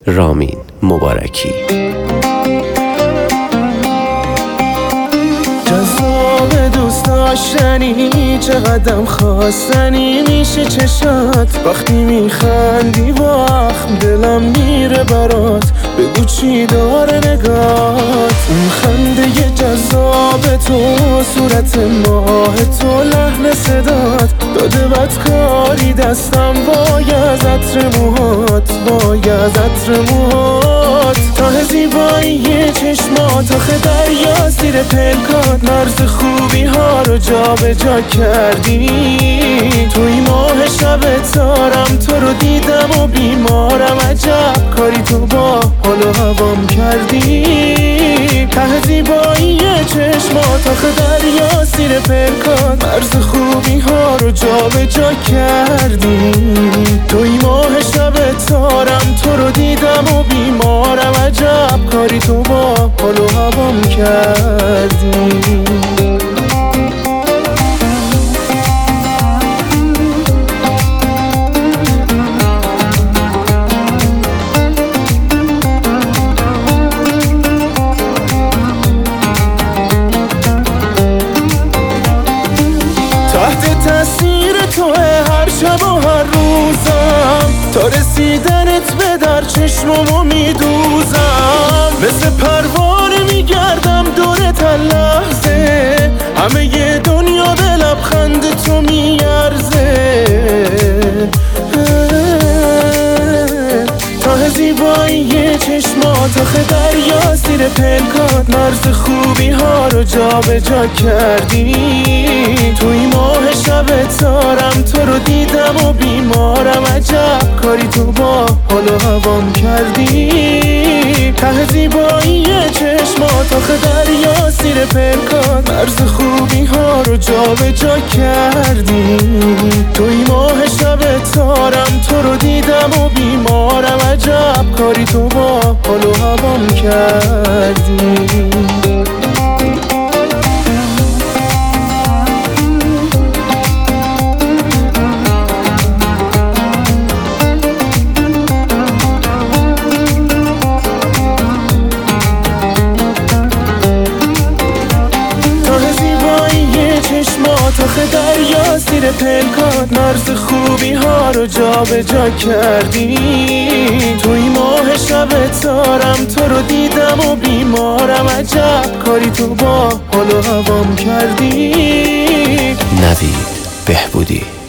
رامین مبارکی. جذاب دوست داشتنی، چقدرم خواستنی میشه چشات وقتی میخندی، وقت دلم میره برات. بگو چی داره نگات، اون خنده جذاب تو، صورت ماه تو، لحن صدات داده بدکاری دستم، وای از عطر موهات، وای از عطر موهات. ته زیبایی چشمات، آخه دریا زیر پلکات، مرز خوبی ها رو جا به جا کردی. توی ماه شب تارم، تو رو دیدم و بیمارم، عجب کاری تو با حال و هوام کردی. ته زیبایی چشمات، آخه دریا زیر پلکات، مرز خوبی ها رو جا به جا کردی. توی ماه شب تارم، تو رو دیدم و بیمارم، عجب کاری تو با حال و هوام کردی. تحت تاثیر توه هر شب و هر روزم، تا رسیدنت به در چشممو میدوزم. مثل پروانه میگردم دورت هر لحظه، همه ی دنیا به لبخند تو میارزه. ته زیبایی چشمات، آخه دریا زیر پلکات، مرز خوبی ها رو جا به جا کردی. توی ماه شب تارم، تو رو دیدم و بیمارم، عجب کاری تو با حال و هوام کردی. ته زیبایی چشمات، آخه دریا زیر پلکات، مرز خوبی ها رو جا به جا کردی. توی ماه شب تارم، تو رو دیدم و بیمارم، عجب کاری تو با حال و هوام کردی. آخه دریا زیر پلکات، مرز خوبی ها رو جا به جا کردی. توی ماه شب تارم، تو رو دیدم و بیمارم، عجب کاری تو با حال و هوام کردی. نوید بهبودی.